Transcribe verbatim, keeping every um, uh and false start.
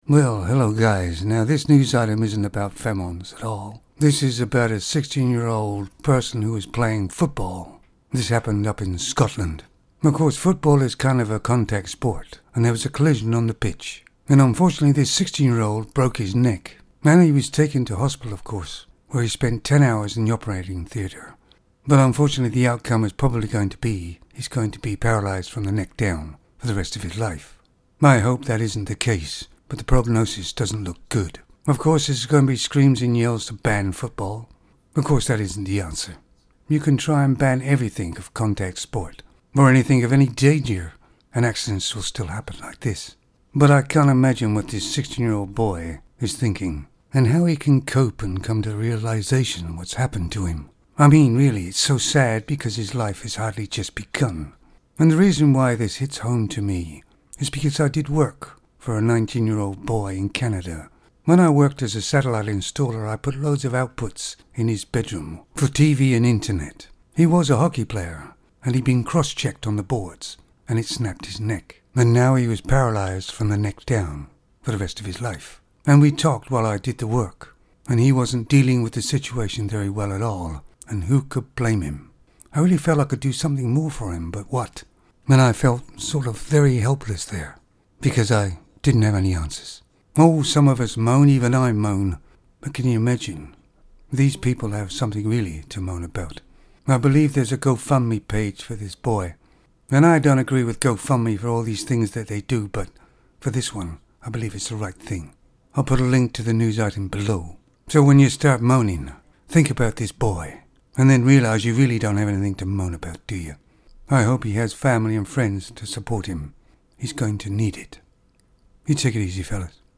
Well, hello guys. Now this news item isn't about femons at all. This is about a sixteen-year-old person who was playing football. This happened up in Scotland. Of course, football is kind of a contact sport, and there was a collision on the pitch. And unfortunately, this sixteen-year-old broke his neck. And he was taken to hospital, of course, where he spent ten hours in the operating theatre. But unfortunately, the outcome is probably going to be he's going to be paralyzed from the neck down for the rest of his life. I hope that isn't the case, but the prognosis doesn't look good. Of course, there's going to be screams and yells to ban football. Of course, that isn't the answer. You can try and ban everything of contact sport, or anything of any danger, and accidents will still happen like this. But I can't imagine what this sixteen-year-old boy is thinking, and how he can cope and come to the realization of what's happened to him. I mean, really, it's so sad because his life has hardly just begun. And the reason why this hits home to me is because I did work for a nineteen-year-old boy in Canada. When I worked as a satellite installer, I put loads of outputs in his bedroom for T V and internet. He was a hockey player, and he'd been cross-checked on the boards, and it snapped his neck. And now he was paralyzed from the neck down for the rest of his life. And we talked while I did the work, and he wasn't dealing with the situation very well at all, and who could blame him? I really felt I could do something more for him, but what? And I felt sort of very helpless there, because I didn't have any answers. Oh, some of us moan, even I moan. But can you imagine? These people have something really to moan about. I believe there's a GoFundMe page for this boy. And I don't agree with GoFundMe for all these things that they do, but for this one, I believe it's the right thing. I'll put a link to the news item below. So when you start moaning, think about this boy, and then realize you really don't have anything to moan about, do you? I hope he has family and friends to support him. He's going to need it. You take it easy, fellas.